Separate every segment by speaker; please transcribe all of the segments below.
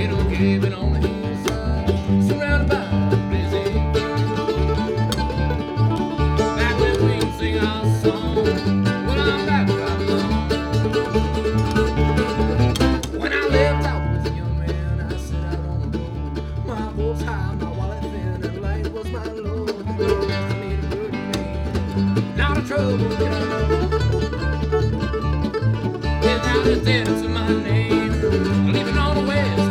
Speaker 1: Living on the hillside, surrounded by busy. Back when we can sing our song, well, I'm back where I belong. When I left, I was a young man. I said I wanna go. My hopes high, my wallet thin, and life was my load. I need a good man, not a trouble girl. Without a dent to my name, leaving on the west.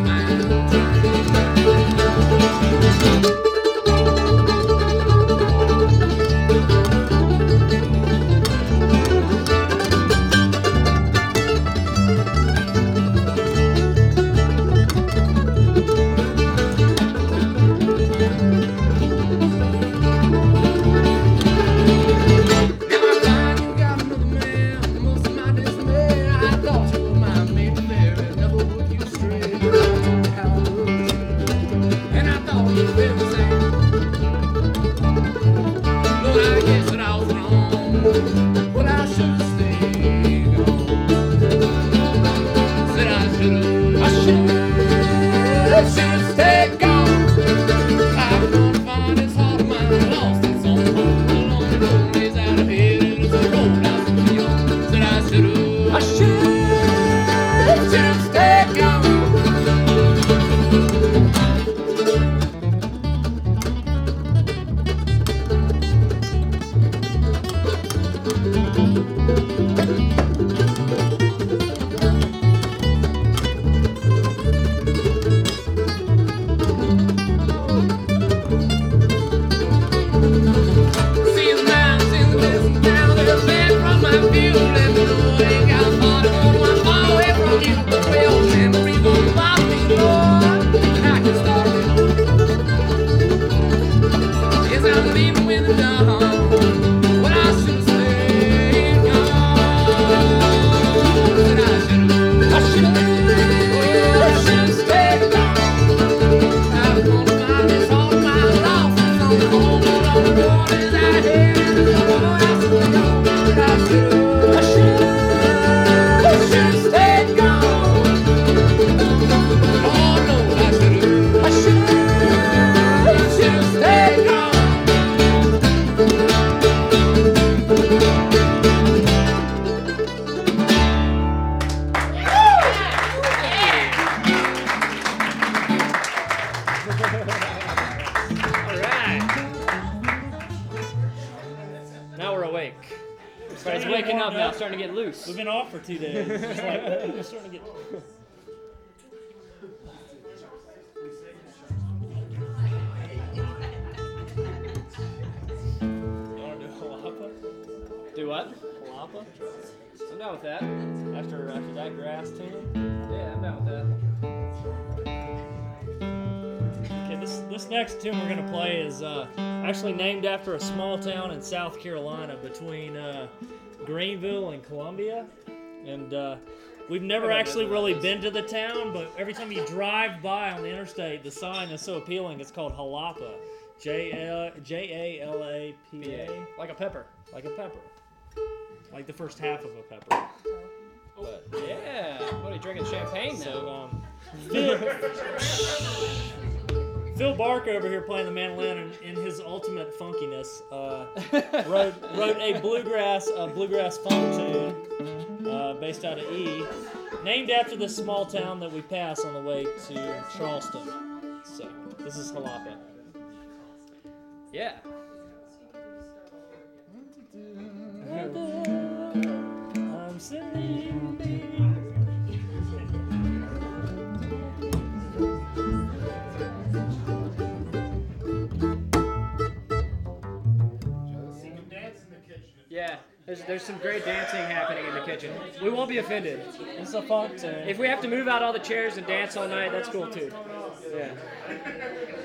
Speaker 2: We've been off for 2 days. It's like, we're starting to get... You want to do Jalapa?
Speaker 3: Do what?
Speaker 2: Jalapa?
Speaker 3: I'm down with that.
Speaker 2: After that grass tune?
Speaker 3: Yeah, I'm down with that.
Speaker 2: Okay, this next tune we're going to play is actually named after a small town in South Carolina between Greenville and Columbia. And we've never actually really been to the town, but every time you drive by on the interstate, the sign is so appealing. It's called Jalapa. Jalapa.
Speaker 3: Like a pepper.
Speaker 2: Like a pepper. Like the first half of a pepper.
Speaker 3: But yeah. What are you drinking champagne now?
Speaker 2: So, Phil Barker over here playing the mandolin in his ultimate funkiness wrote a bluegrass funk tune based out of E, named after this small town that we pass on the way to Charleston. So this is Jalapa.
Speaker 3: Yeah.
Speaker 2: I'm sitting, baby.
Speaker 3: Yeah, there's some great dancing happening in the kitchen. We won't be offended.
Speaker 2: It's a funk tune.
Speaker 3: If we have to move out all the chairs and dance all night, that's cool too. Yeah.